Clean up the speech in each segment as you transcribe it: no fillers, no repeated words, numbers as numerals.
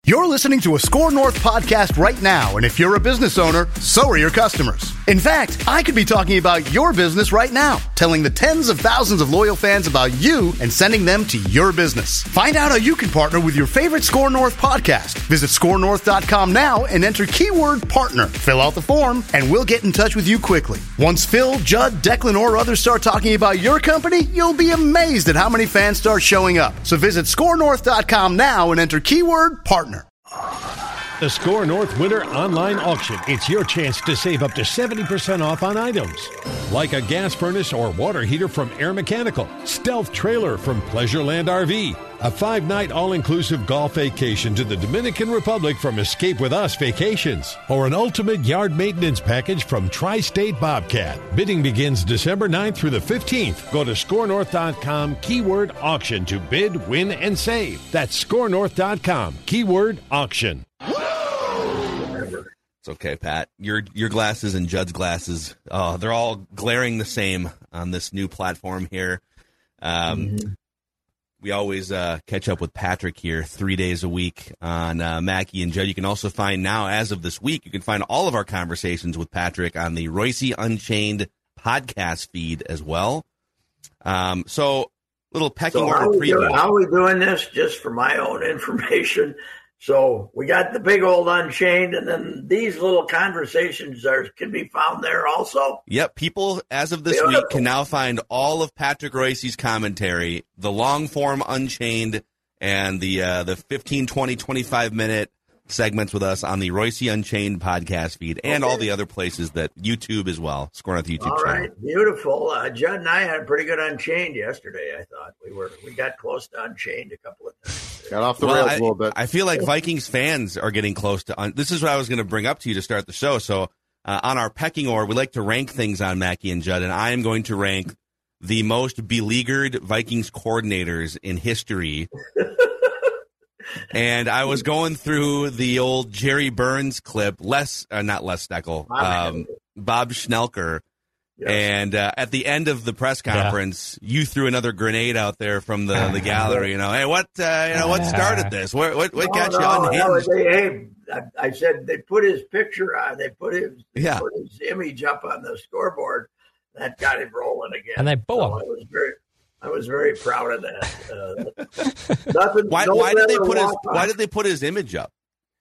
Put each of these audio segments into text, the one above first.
You're listening to a Score North podcast right now, and if you're a business owner, so are your customers. In fact, I could be talking about your business right now, telling the tens of thousands of loyal fans about you and sending them to your business. Find out how you can partner with your favorite Score North podcast. Visit scorenorth.com now and enter keyword partner. Fill out the form, and we'll get in touch with you quickly. Once Phil, Judd, Declan, or others start talking about your company, you'll be amazed at how many fans start showing up. So visit scorenorth.com now and enter keyword partner. The Score North Winter Online Auction. It's your chance to save up to 70% off on items. Like a gas furnace or water heater from Air Mechanical, stealth trailer from Pleasureland RV, a 5-night all-inclusive golf vacation to the Dominican Republic from Escape With Us Vacations, or an ultimate yard maintenance package from Tri-State Bobcat. Bidding begins December 9th through the 15th. Go to scorenorth.com, keyword auction to bid, win, and save. That's scorenorth.com, keyword auction. It's okay, Pat. Your glasses and Judd's glasses, they're all glaring the same on this new platform here. We always catch up with Patrick here 3 days a week on Mackey and Judd. You can also find now, as of this week, you can find all of our conversations with Patrick on the Royce Unchained podcast feed as well. So, little pecking order preview. How are we doing this? Just for my own information. So we got the big old Unchained, and then these little conversations can be found there also. Yep, people as of this week can now find all of Patrick Royce's commentary, the long form Unchained, and the 15, 20, 25-minute segments with us on the Royce Unchained podcast feed, and all the other places that YouTube as well. Score North YouTube all channel. All right, beautiful. Judd and I had a pretty good Unchained yesterday. I thought we got close to Unchained a couple of times. Got off the rails a little bit. I feel like Vikings fans are getting close to. This is what I was going to bring up to you to start the show. So on our pecking order, we like to rank things on Mackey and Judd, and I am going to rank the most beleaguered Vikings coordinators in history. And I was going through the old Jerry Burns clip, not Les Steckel, Bob Schnelker. Yes. And at the end of the press conference, you threw another grenade out there from the gallery. Hey, what started this? What got you unhinged? I said they put his picture on. They put his image up on the scoreboard. That got him rolling again. And they boo him. I was very proud of that. Why did they put his image up?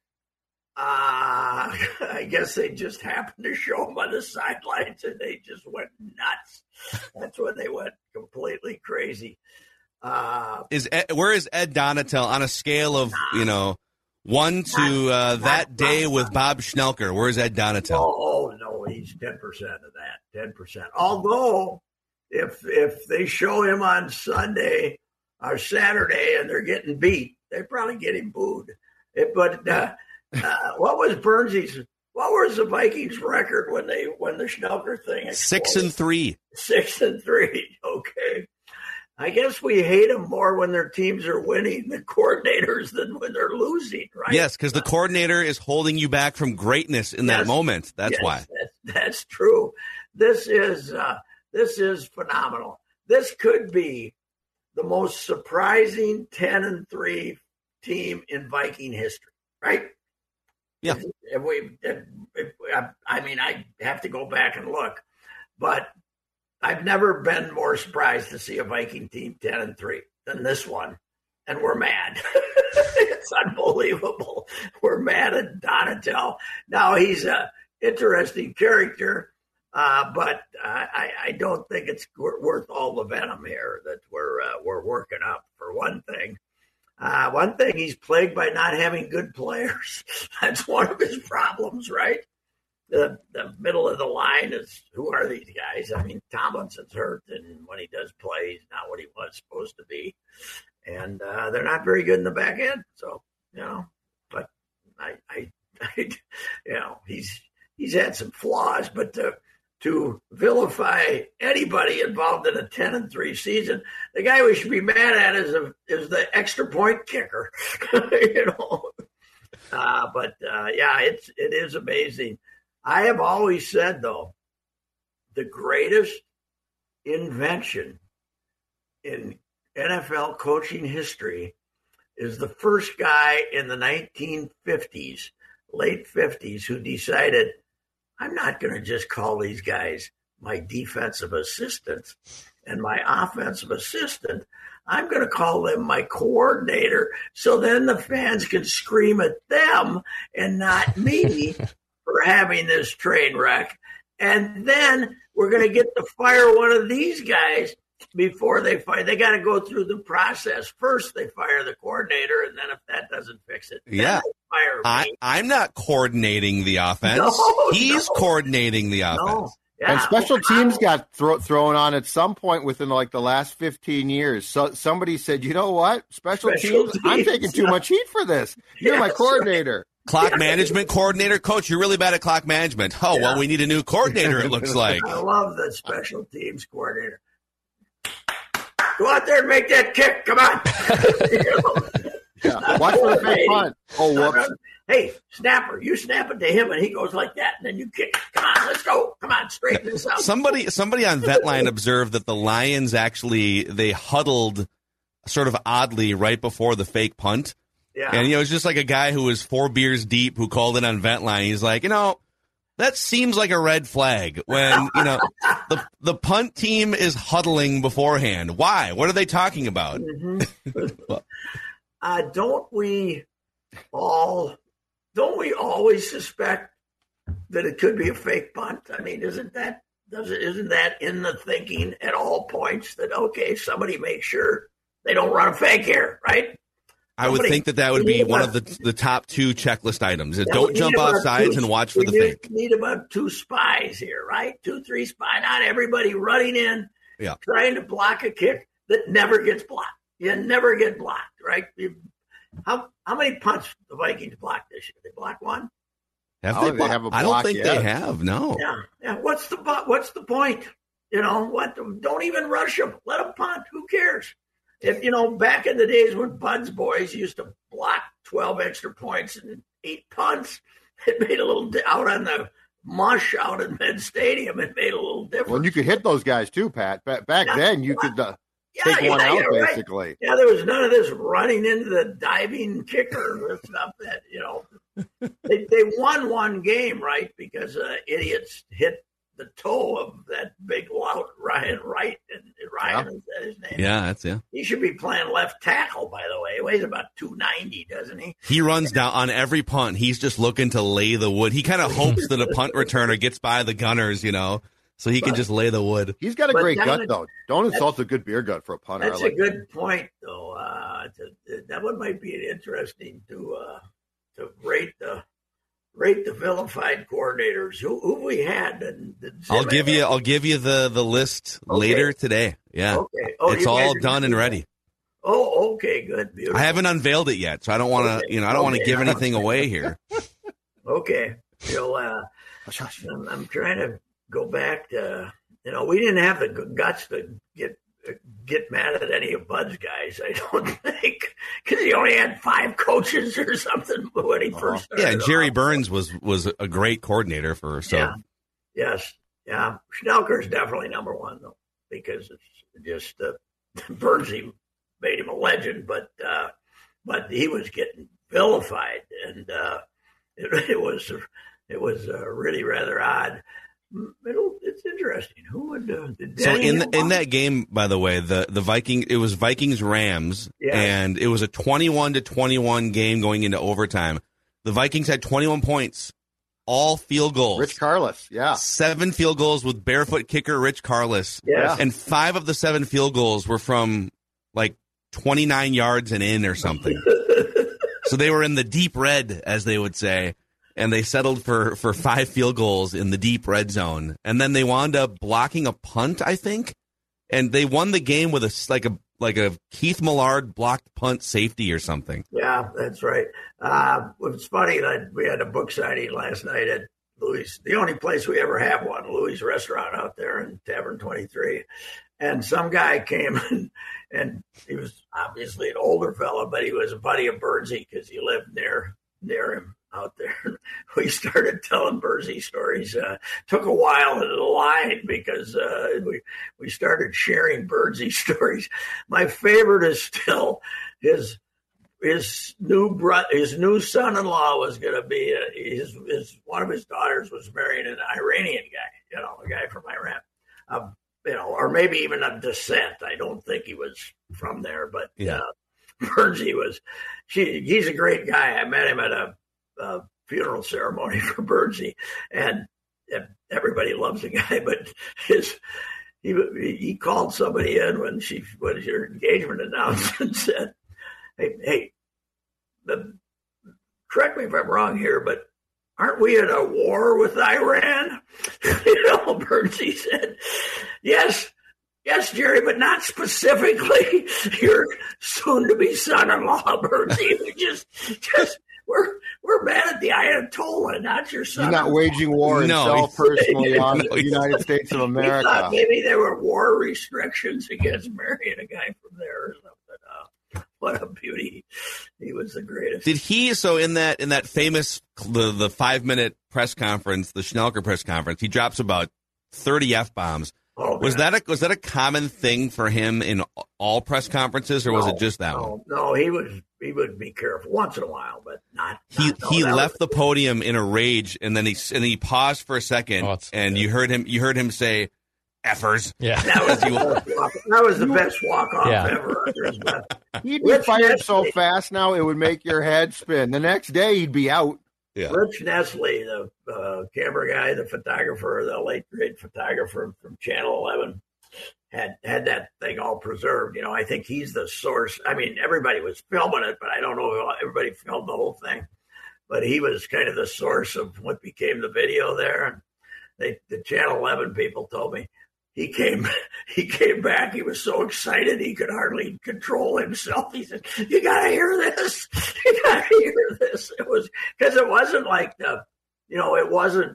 I guess they just happened to show him on the sidelines, and they just went nuts. That's when they went completely crazy. Where is Ed Donatel on a scale of 1 to that day with Bob Schnelker? Where's Ed Donatel? Oh no, he's 10% of that. 10%. Although, if they show him on Sunday or Saturday and they're getting beat, they probably get him booed. What was the Vikings record when the Schnelker thing exploded? 6-3. 6-3. Okay. I guess we hate them more when their teams are winning, the coordinators, than when they're losing, right? Yes, because the coordinator is holding you back from greatness in that moment. That's why. That's true. This is phenomenal. This could be the most surprising 10-3 team in Viking history, right? Yeah. I have to go back and look, but I've never been more surprised to see a Viking team 10-3 than this one, and we're mad. It's unbelievable. We're mad at Donatel. Now, he's a interesting character, but I don't think it's worth all the venom here that we're working up. For one thing, he's plagued by not having good players. That's one of his problems, right? The middle of the line is, who are these guys? I mean, Tomlinson's hurt, and when he does play, he's not what he was supposed to be. And they're not very good in the back end. So, but he's had some flaws, but to vilify anybody involved in a 10-3 season, the guy we should be mad at is the extra point kicker, It is amazing. I have always said, though, the greatest invention in NFL coaching history is the first guy in the 1950s, late 50s, who decided, I'm not going to just call these guys my defensive assistants and my offensive assistant. I'm going to call them my coordinator, so then the fans can scream at them and not me for having this train wreck. And then we're going to get to fire one of these guys before they fire. They got to go through the process. First, they fire the coordinator, and then if that doesn't fix it, yeah, fire me. I'm not coordinating the offense. He's coordinating the offense. No. Yeah, and special teams got thrown on at some point within like the last 15 years. So somebody said, you know what? Special teams, I'm taking too much heat for this. You're my coordinator. Clock management coordinator. Coach, you're really bad at clock management. Oh, well, we need a new coordinator, it looks like. I love the special teams coordinator. Go out there and make that kick. Come on. Yeah. Watch for the fake punt. Oh, whoops. Hey, snapper, you snap it to him, and he goes like that, and then you kick. Come on, let's go. Come on, straighten this out. Somebody on Vetline observed that the Lions actually, they huddled sort of oddly right before the fake punt. Yeah. And, it's just like a guy who was 4 beers deep who called in on Vetline. He's like, that seems like a red flag when, the punt team is huddling beforehand. Why? What are they talking about? Mm-hmm. Don't we always suspect that it could be a fake punt? I mean, isn't that in the thinking at all points that, okay, somebody make sure they don't run a fake here, right? I would think that would be one of the top 2 checklist items. Don't jump off sides and watch for the fake. We need about 2 spies here, right? 2, 3 spies. Not everybody running in, trying to block a kick that never gets blocked. You never get blocked, right? How many punts the Vikings blocked this year? They blocked one? Have they have a block? I don't think they have. No. Yeah. What's the point? What? Don't even rush them. Let them punt. Who cares? If back in the days when Bud's boys used to block 12 extra points and 8 punts, it made a little out on the mush out in Med Stadium. It made a little difference. Well, you could hit those guys too, Pat. Back then, you could. Take one out, basically. Right. Yeah, there was none of this running into the diving kicker stuff that, they won one game, right? Because idiots hit the toe of that big lout Ryan Wright. And Ryan, is that his name? Yeah, He should be playing left tackle, by the way. He weighs about 290, doesn't he? He runs down on every punt. He's just looking to lay the wood. He kind of hopes that a punt returner gets by the gunners, so he can just lay the wood. He's got a great gut, though. Don't insult a good beer gut for a punter. That's a good point, though. That one might be interesting to rate the vilified coordinators. Who we had? I'll give you the list later today. Yeah, okay. It's all done and ready. Oh, okay, good, beautiful. I haven't unveiled it yet, so I don't want to. I don't want to give anything away here. Okay, I'm trying to go back to, we didn't have the guts to get mad at any of Bud's guys, I don't think, because he only had 5 coaches or something when he first started. Yeah, and Jerry Burns was a great coordinator for so. Yeah. Yes, yeah. Schnelker's definitely number 1 though, because it's just Burnsy made him a legend, but he was getting vilified, and it was really rather odd. It's interesting. Who would so in that game, by the way, the Viking, it was Vikings Rams, and it was a 21-21 game going into overtime. The Vikings had 21 points, all field goals. Rich Karlis, 7 field goals with barefoot kicker Rich Karlis, and 5 of the 7 field goals were from like 29 yards and in or something. So they were in the deep red, as they would say. And they settled for 5 field goals in the deep red zone. And then they wound up blocking a punt, I think. And they won the game with a Keith Millard blocked punt safety or something. Yeah, that's right. It's funny that we had a book signing last night at Louis, the only place we ever have one, Louis Restaurant out there in Tavern 23. And some guy came and he was obviously an older fella, but he was a buddy of Burnsy because he lived near him out there. We started telling Bursey stories. Took a while in the line because we started sharing Bursey stories. My favorite is still his his new son-in-law was going to be one of his daughters was marrying an Iranian guy, a guy from Iran, or maybe even of descent. I don't think he was from there, but Bernsey he's a great guy. I met him at a funeral ceremony for Bernsey, and everybody loves the guy, but he called somebody in when her engagement announced and said, Hey, correct me if I'm wrong here, but aren't we in a war with Iran? Bernsey said, yes, Jerry, but not specifically your soon-to-be son-in-law, Bernsey. We're mad at the Ayatollah, not your son. He's not waging war himself personally on the United States of America. He thought maybe there were war restrictions against marrying a guy from there or something. What a beauty. He was the greatest. Did he, so in that famous, the 5-minute press conference, the Schnelker press conference, he drops about 30 F-bombs. Oh, was that a common thing for him in all press conferences, or was it just that one? No, he would be careful once in a while, but not. He left the podium in a rage, and then he paused for a second, and you heard him say, "Effers." Yeah, that was the best walk off ever. He'd be fired so fast now it would make your head spin. The next day he'd be out. Yeah. Rich Nestle, the camera guy, the photographer, the late great photographer from Channel 11, had that thing all preserved. I think he's the source. I mean, everybody was filming it, but I don't know if everybody filmed the whole thing. But he was kind of the source of what became the video there. And the Channel 11 people told me he came back. He was so excited he could hardly control himself. He said, "You got to hear this. You got to hear this." It was because it wasn't like it wasn't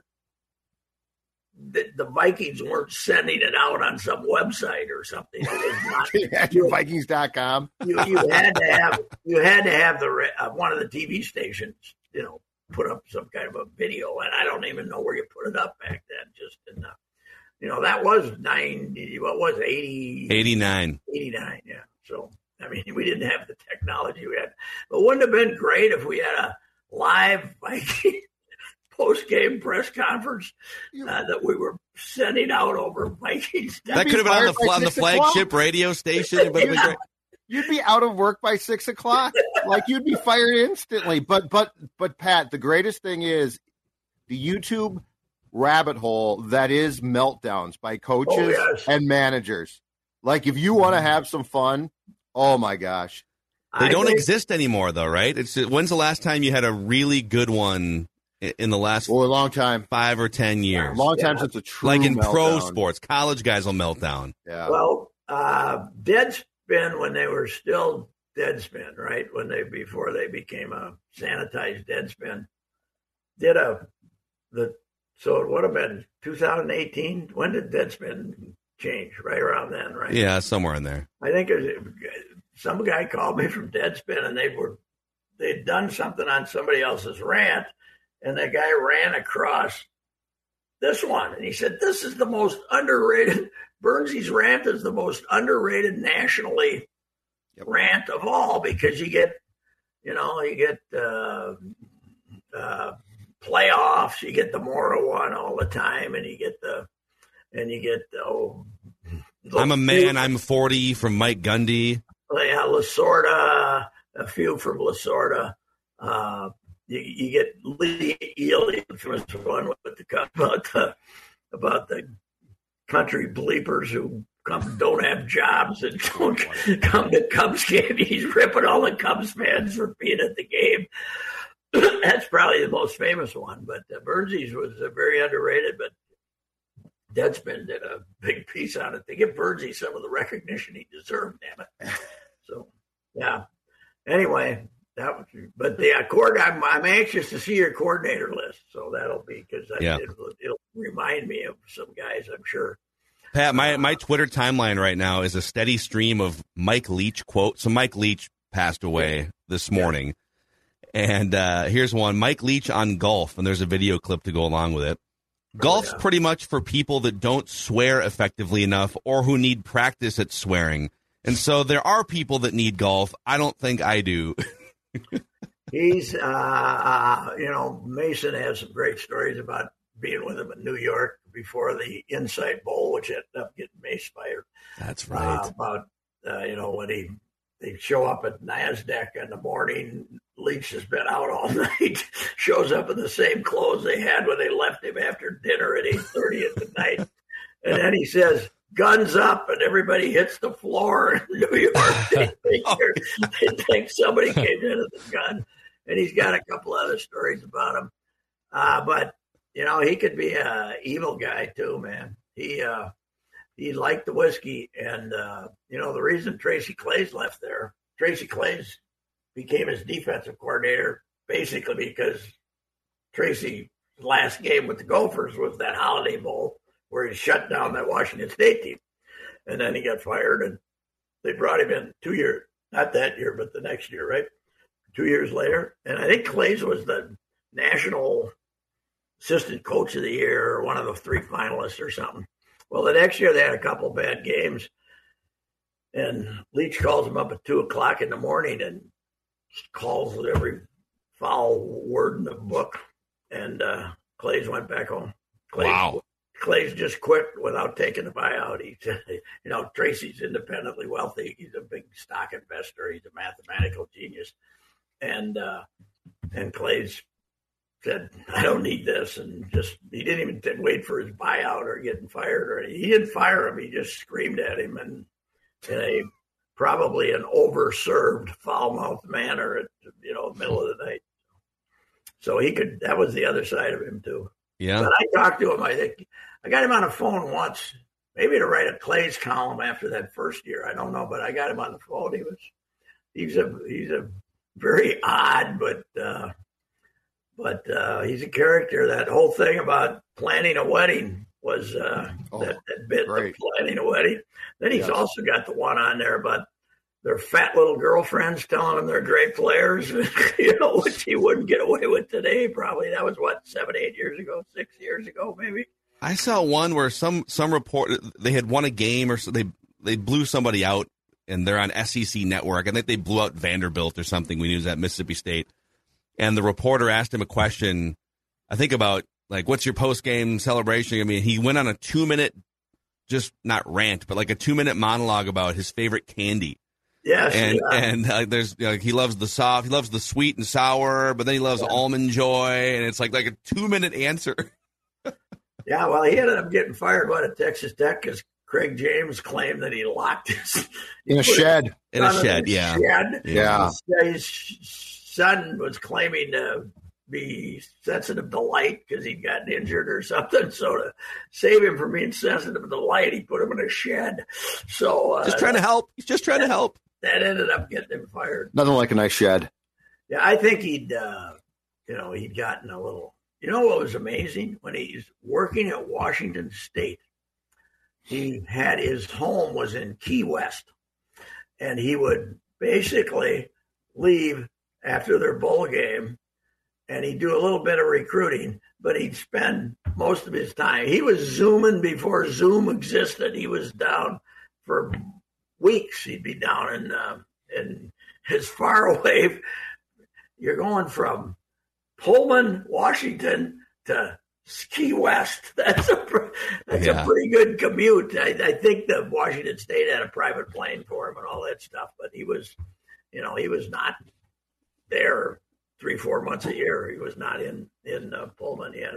the Vikings weren't sending it out on some website or something. It was not Vikings.com. You had to have one of the TV stations, put up some kind of a video, and I don't even know where you put it up back then. Just in the. That was 80? 89. 89, yeah. So, I mean, we didn't have the technology we had. But wouldn't it have been great if we had a live Viking post-game press conference that we were sending out over Vikings? That could have been on the flagship radio station. But great. You'd be out of work by 6 o'clock. Like, you'd be fired instantly. But Pat, the greatest thing is the YouTube rabbit hole that is meltdowns by coaches and managers. Like, if you want to have some fun, oh my gosh. They don't exist anymore, though, right? When's the last time you had a really good one in the last a long time, 5 or 10 years? A long time since a true like in meltdown. Pro sports, college guys will melt down. Yeah. Well, Deadspin, when they were still Deadspin, right? Before they became a sanitized Deadspin, so it would have been 2018. When did Deadspin change? Right around then, right? Yeah, somewhere in there. I think some guy called me from Deadspin, and they'd done something on somebody else's rant, and the guy ran across this one, and he said, "This is the most underrated. Bernsey's rant is the most underrated nationally rant of all because you get playoffs, you get the Mora one all the time, and you get I'm a man, I'm 40 from Mike Gundy. Yeah, Lasorda, a few from Lasorda. You get Lee Ely, the one about the country bleepers who don't have jobs and don't come to Cubs game. He's ripping all the Cubs fans for being at the game. That's probably the most famous one, but Bernsey's was very underrated, but Deadspin did a big piece on it. They give Bernsey some of the recognition he deserved, damn it. So, yeah. Anyway, I'm anxious to see your coordinator list, so that'll be, because it'll remind me of some guys, I'm sure. Pat, my Twitter timeline right now is a steady stream of Mike Leach quotes. So Mike Leach passed away this morning. And here's one, Mike Leach on golf, and there's a video clip to go along with it. Golf's pretty much for people that don't swear effectively enough or who need practice at swearing. And so there are people that need golf. I don't think I do. He's, Mason has some great stories about being with him in New York before the Insight Bowl, which ended up getting Mace fired. That's right. When they show up at NASDAQ in the morning, Leach has been out all night, shows up in the same clothes they had when they left him after dinner at 8:30 at night. And then he says, guns up, and everybody hits the floor in New York. They think somebody came in with a gun. And he's got a couple other stories about him. But he could be an evil guy too, man. He liked the whiskey. And, the reason Tracy Claeys left there, Tracy Claeys became his defensive coordinator basically because Tracy's last game with the Gophers was that Holiday Bowl where he shut down that Washington State team. And then he got fired, and they brought him in 2 years, not that year, but the next year, right? 2 years later. And I think Claeys was the national assistant coach of the year or one of the 3 finalists or something. Well, the next year they had a couple bad games, and Leach calls him up at 2:00 in the morning and calls every foul word in the book. And Claeys went back home. Claeys just quit without taking the buyout. He said, Tracy's independently wealthy. He's a big stock investor. He's a mathematical genius. And Claeys said, I don't need this. And he didn't even wait for his buyout or getting fired or anything. He didn't fire him. He just screamed at him in probably an overserved, foul-mouthed manner at the middle of the night. So that was the other side of him too. Yeah. But I talked to him. I think I got him on the phone once, maybe to write a Claeys column after that first year. I don't know, but I got him on the phone. He's a very odd, but he's a character. That whole thing about planning a wedding was that bit of planning a wedding. Then he's also got the one on there about their fat little girlfriends telling them they're great players, which he wouldn't get away with today. Probably that was 7, 8 years ago, 6 years ago, maybe. I saw one where some report they had won a game or so they blew somebody out, and they're on SEC Network. I think they blew out Vanderbilt or something when he was at Mississippi State. And the reporter asked him a question, I think about like, what's your post game celebration? I mean, he went on a 2-minute, just not rant, but like a 2-minute monologue about his favorite candy. Yes, and there's he loves the soft, he loves the sweet and sour, but then he loves Almond Joy, and it's like a 2-minute answer. Yeah, well, he ended up getting fired at Texas Tech because Craig James claimed that he locked in a shed. In a shed, yeah. Yeah. His son was claiming to be sensitive to light because he'd gotten injured or something. So to save him from being sensitive to light, he put him in a shed. So just trying to help. He's just trying to help. That ended up getting him fired. Nothing like a nice shed. Yeah, I think he'd gotten a little. You know what was amazing? When he's working at Washington State, he had his home was in Key West, and he would basically leave after their bowl game, and he'd do a little bit of recruiting, but he'd spend most of his time. He was Zooming before Zoom existed. He was down for weeks. He'd be down in as far away. You're going from Pullman, Washington to Key West. That's a pretty good commute. I think the Washington State had a private plane for him and all that stuff, but he was not there 3-4 months a year. He was not in Pullman yet.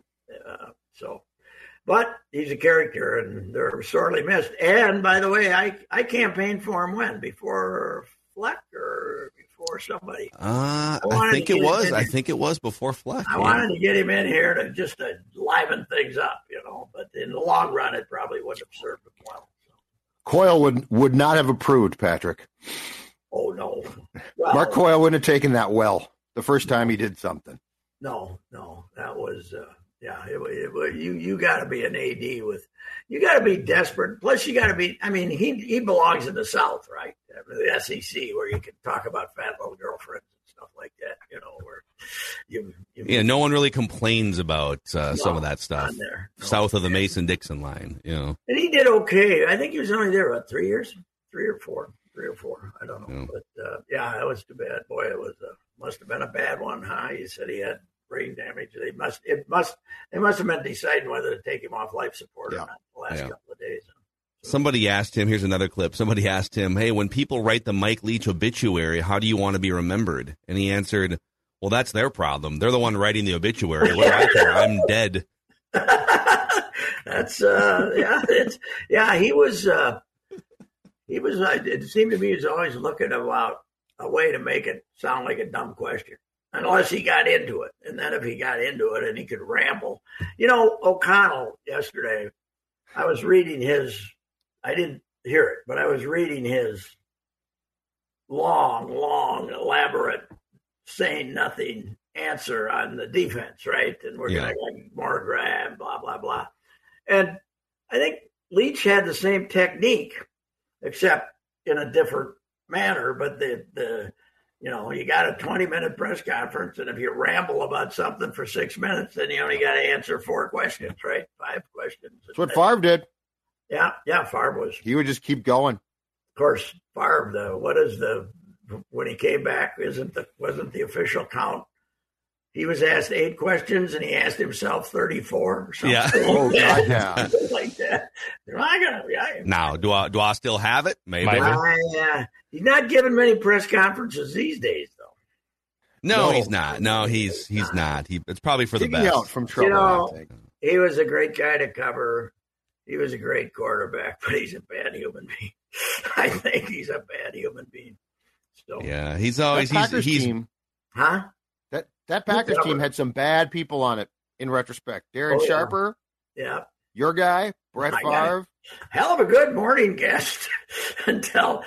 But he's a character, and they're sorely missed. And by the way, I campaigned for him before Fleck or before somebody. I think it was before Fleck. I wanted to get him in here to liven things up, But in the long run, it probably wouldn't have served him well. Coyle would not have approved, Patrick. Oh no, well, Mark Coyle wouldn't have taken that well the first time he did something. No, that was. You got to be an AD with, you got to be desperate. Plus, you got to be. I mean, he belongs in the South, right? The SEC, where you can talk about fat little girlfriends and stuff like that. Where no one really complains about some of that stuff south of the Mason-Dixon line. And he did okay. I think he was only there about 3 years, 3 or 4. 3 or 4. I don't know. Yeah. But, that was too bad. Boy, it was must have been a bad one, huh? He said he had brain damage. They must have been deciding whether to take him off life support or not the last couple of days. Somebody asked him, here's another clip. Somebody asked him, hey, when people write the Mike Leach obituary, how do you want to be remembered? And he answered, well, that's their problem. They're the one writing the obituary. What do I care? I'm dead. That's it seemed to me he was always looking about a way to make it sound like a dumb question, unless he got into it. And then if he got into it and he could ramble, O'Connell yesterday, I was reading I didn't hear it, but I was reading his long, elaborate, saying nothing answer on the defense, right? And we're going to get more grab, blah, blah, blah. And I think Leach had the same technique, except in a different manner. But you got a 20-minute press conference, and if you ramble about something for 6 minutes, then you only got to answer 4 questions, right? 5 questions. That's what Favre did. Yeah, Favre was. He would just keep going. Of course, Favre, when he came back, wasn't the official count? He was asked 8 questions, and he asked himself 34 or something. Yeah. Oh, God, yeah. Like that. Now, do I still have it? Maybe. He's not giving many press conferences these days, though. No, he's not. No, he's not. It's probably for the best. Out from trouble, I think. He was a great guy to cover. He was a great quarterback, but he's a bad human being. I think he's a bad human being. So yeah, he's always Packers team. Huh? That Packers team had some bad people on it. In retrospect, Darren Sharper. Yeah. Your guy, Brett Favre. Hell of a good morning guest until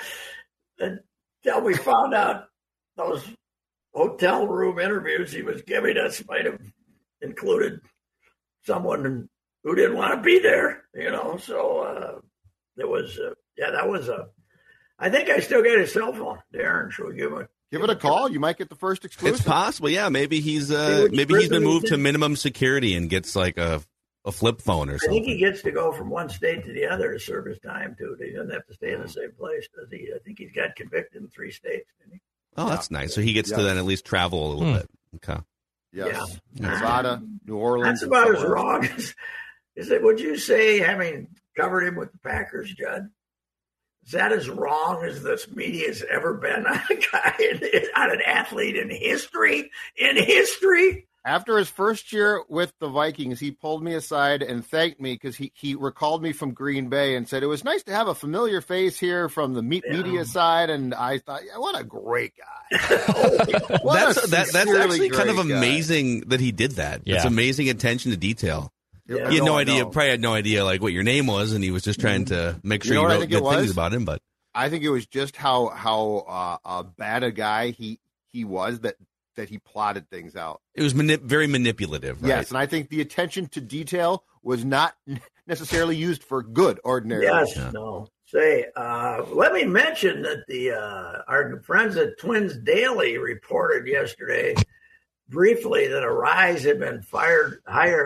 we found out those hotel room interviews he was giving us might have included someone who didn't want to be there, So there was, that was I think I still got his cell phone. Darren, should we give it a call? You might get the first exclusive. It's possible, yeah. Maybe he's been moved to minimum security and gets like a flip phone or something. I think he gets to go from one state to the other to serve his time too. He doesn't have to stay in the same place, does he? I think he's got convicted in 3 states, didn't he? Oh, that's nice. So he gets to then at least travel a little bit. Okay. Yes. Yeah. Nevada, New Orleans. That's about as wrong is it? Would you say, having covered him with the Packers, Judd? Is that as wrong as this media has ever been on a guy, on an athlete in history? In history? After his first year with the Vikings, he pulled me aside and thanked me because he recalled me from Green Bay and said, it was nice to have a familiar face here from the media side. And I thought, what a great guy. That's actually kind of amazing that he did that. Yeah. It's amazing attention to detail. Yeah. He had no idea, probably had no idea like what your name was, and he was just trying to make sure you wrote good things about him. But I think it was just how bad a guy he was that he plotted things out. It was very manipulative, right? Yes, and I think the attention to detail was not necessarily used for good ordinarily. Yes, no. Say, let me mention that our friends at Twins Daily reported yesterday briefly that Arise had been hired.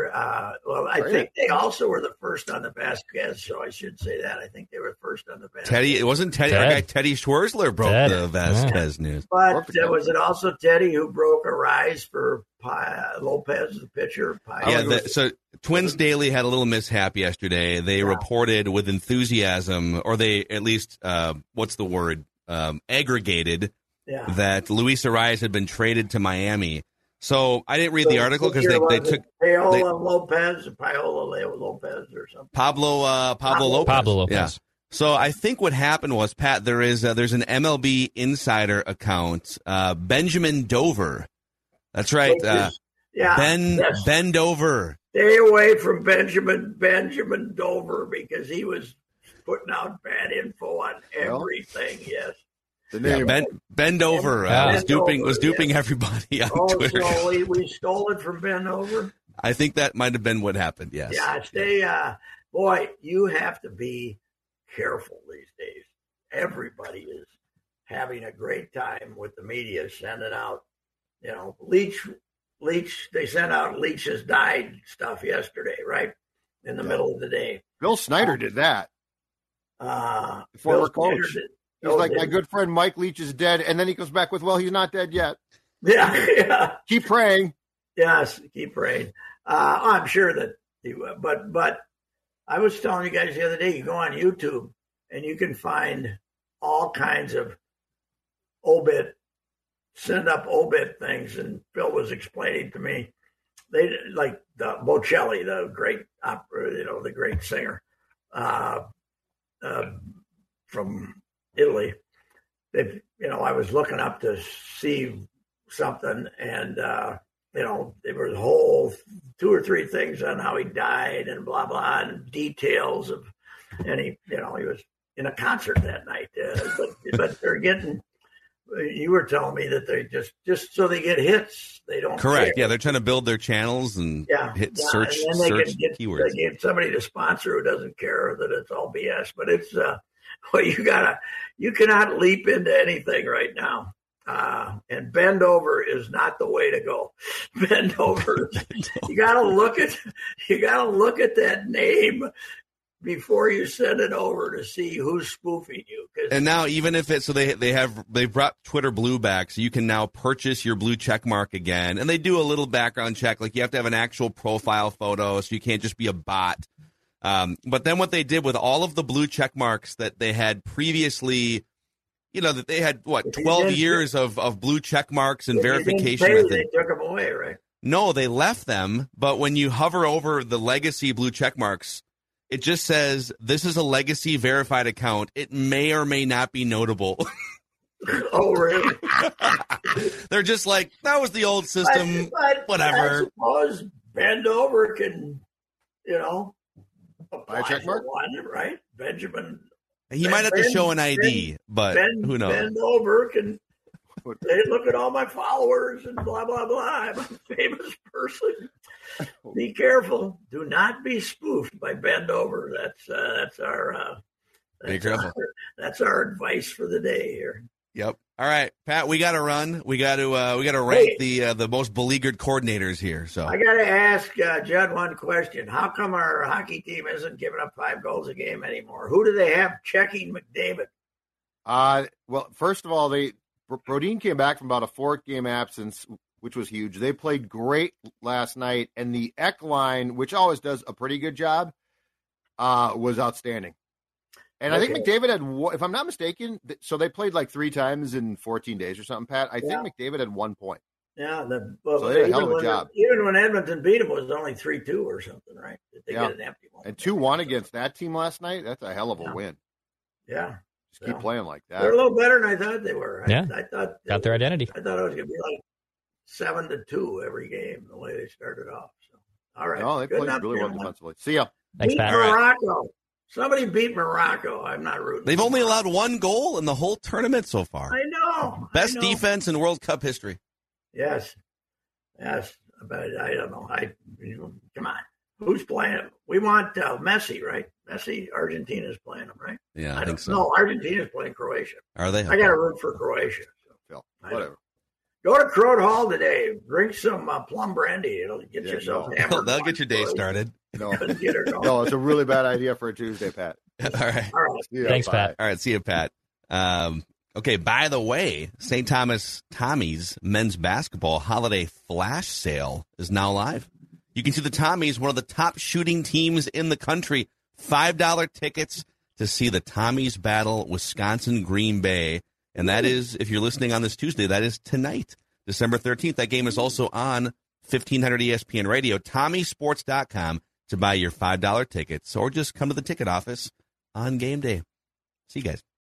I think they also were the first on the Vasquez show. I should say that. I think they were first on the Vasquez. Teddy, it wasn't Teddy. Our guy Teddy Schwerzler broke the Vasquez news. But was it also Teddy who broke Arise for Lopez, the pitcher? So Twins Daily had a little mishap yesterday. They reported with enthusiasm, or they at least, aggregated that Luis Arias had been traded to Miami. So I didn't read the article because they took Paola Lopez or something. Pablo Lopez. Pablo Lopez. Yeah. So I think what happened was, Pat, there's an MLB insider account, Benjamin Dover. That's right. Ben Dover. Stay away from Benjamin Dover because he was putting out bad info on everything. Yes. Ben Dover was duping everybody on Twitter. So we stole it from Ben Dover? I think that might have been what happened, yes. Yeah, boy, you have to be careful these days. Everybody is having a great time with the media sending out, Leach, they sent out Leach has died stuff yesterday, right? In the middle of the day. Bill Snyder did that. Former coach. He's like, my good friend Mike Leach is dead. And then he goes back with, well, he's not dead yet. Yeah. Keep praying. Yes, keep praying. I'm sure that he will. But I was telling you guys the other day, you go on YouTube and you can find all kinds of send up obit things. And Phil was explaining to me, they like the Bocelli, the great opera, the great singer from Italy. I was looking up to see something, and there was a whole 2 or 3 things on how he died and blah blah, and details of, and he was in a concert that night. But they're getting. You were telling me that they just so they get hits, they don't. Correct. care. Yeah, they're trying to build their channels and hit search and then they keywords. They get somebody to sponsor who doesn't care that it's all BS. But it's you cannot leap into anything right now. And bend over is not the way to go. Bend over. You gotta look at that name before you send it over to see who's spoofing you. And now, even if they brought Twitter Blue back, so you can now purchase your blue check mark again. And they do a little background check, like you have to have an actual profile photo, so you can't just be a bot. But then what they did with all of the blue check marks that they had previously, that they had 12 years of blue check marks and verification. They took them away, right? No, they left them. But when you hover over the legacy blue check marks, it just says, this is a legacy verified account. It may or may not be notable. Oh, really? They're just like, that was the old system, whatever. I suppose bend over can, buy a check mark? One, right? Benjamin. He might have to show an ID, but who knows? Bend over can, hey, look at all my followers and blah, blah, blah. I'm a famous person. Be careful. Do not be spoofed by Bend Over. That's our advice for the day here. Yep. All right, Pat, we got to run. We got to rank the most beleaguered coordinators here. So I got to ask Judd one question. How come our hockey team isn't giving up 5 goals a game anymore? Who do they have checking McDavid? Well, first of all, Brodin came back from about a 4-game absence, which was huge. They played great last night, and the Eck line, which always does a pretty good job, was outstanding. And I think McDavid had, if I'm not mistaken, so they played like 3 times in 14 days or something, Pat. I think McDavid had 1 point. Yeah. So they did a hell of a job. Even when Edmonton beat him, it was only 3-2 or something, right? They get an empty one. And 2-1 against that team last night, that's a hell of a win. Yeah. Just keep playing like that. They're a little better than I thought they were. Yeah. I thought got their identity. I thought it was going to be like 7-2 every game, the way they started off. So, all right. No, they played really well defensively. See ya. Thanks, Pat. Morocco. Somebody beat Morocco. I'm not rooting. They've only allowed 1 goal in the whole tournament so far. I know. Best defense in World Cup history. Yes. But I don't know. Come on. Who's playing? We want Messi, right? Messi, Argentina's playing him, right? Yeah, I think so. No, Argentina's playing Croatia. Are they? I got to root for Croatia. So, whatever. Go to Croat Hall today. Drink some plum brandy. It'll get yourself hammered. That'll get your day started. No, it's a really bad idea for a Tuesday, Pat. All right. Thanks, Pat. All right, see you, Pat. Okay, by the way, St. Thomas Tommies men's basketball holiday flash sale is now live. You can see the Tommies, one of the top shooting teams in the country. $5 tickets to see the Tommies battle Wisconsin-Green Bay. And that is, if you're listening on this Tuesday, that is tonight, December 13th. That game is also on 1500 ESPN Radio, TommySports.com to buy your $5 tickets, or just come to the ticket office on game day. See you guys.